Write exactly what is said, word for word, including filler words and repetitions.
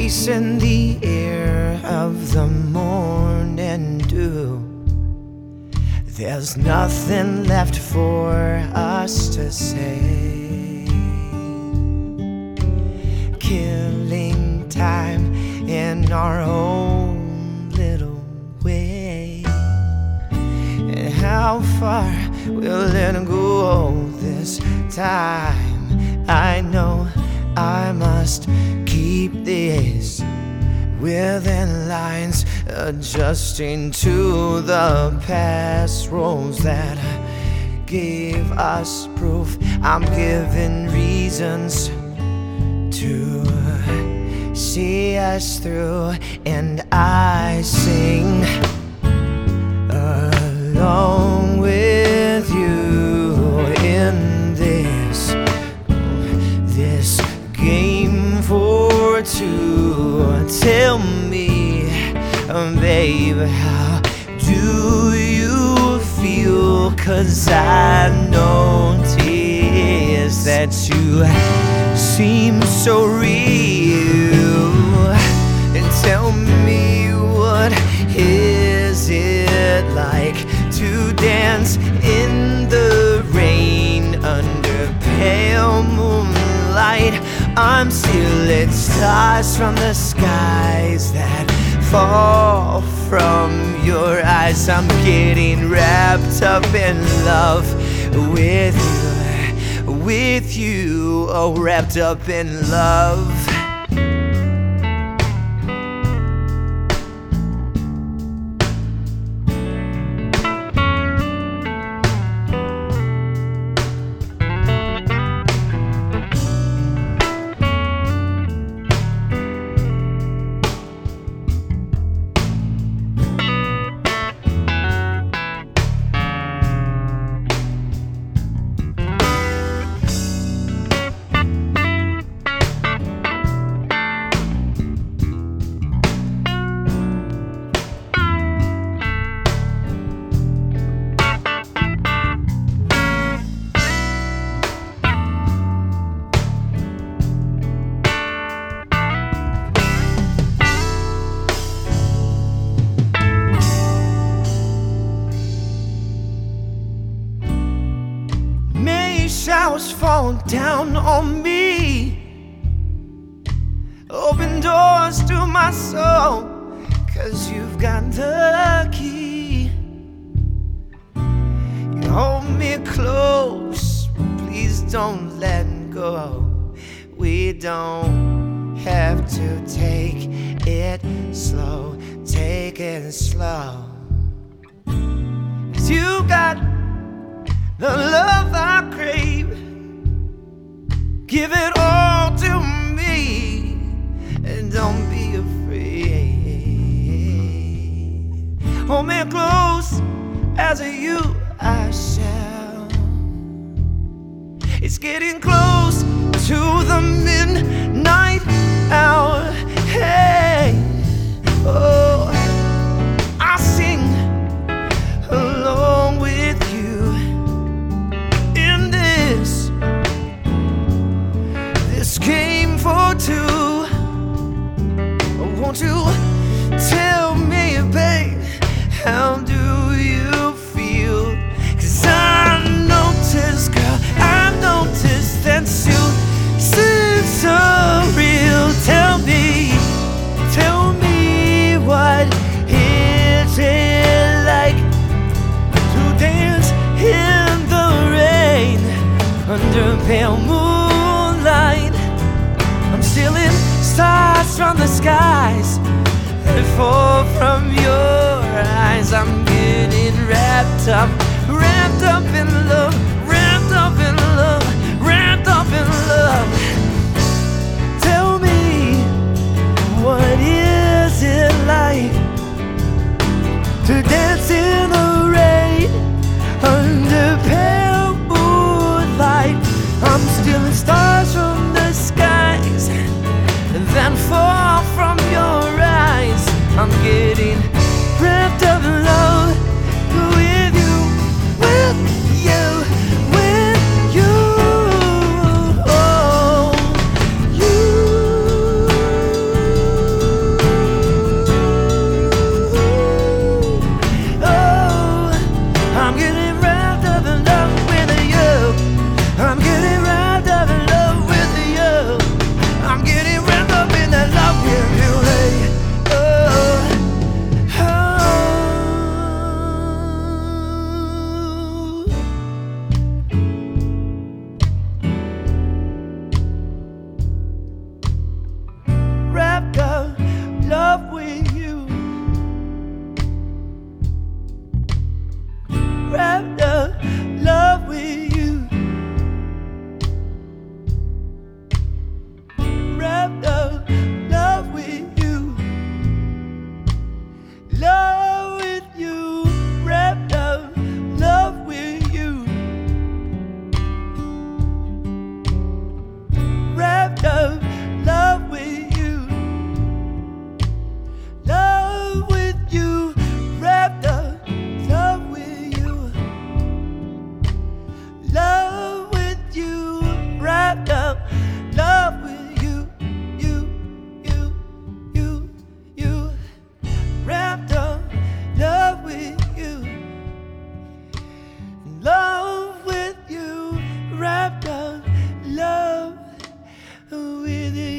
chasing the air of the morning dew. There's nothing left for us to say, killing time in our own little way. And how far will it go this time? I know I must keep this within lines, adjusting to the past roles that gave us proof. I'm given reasons to see us through, and I sing along with you in this this game for two. Tell me, babe, how do you feel? 'Cause I notice that you seem so real. And tell me, what is it like to dance in the rain under pale moonlight? I'm stealing stars from the skies that fall from your eyes. I'm getting wrapped up in love with you, with you, oh, wrapped up in love. Showers fall down on me, open doors to my soul, 'cause you've got the key. You hold me close, please don't let go. We don't have to take it slow, take it slow. 'Cause you got the love I crave. Give it all to me, and don't be afraid. Hold me close, as you I shall. It's getting close to the midnight hour. Hey, oh, I sing along with you in this this game for two. Won't you tell me, babe, how do you feel? 'Cause I noticed, girl, I noticed that you seem so real. Tell me, tell me, what is it like to dance in the rain under pale moonlight? I'm stealing stars from the skies that fall from your eyes. I'm getting wrapped up, wrapped up in love, wrapped up in love, wrapped up in love. Tell me, what is it like to dance in the rain under pale moonlight? I'm stealing stars from the skies that fall from your eyes. I'm getting wrapped up in love with you, with you, with you. Oh, you. with you.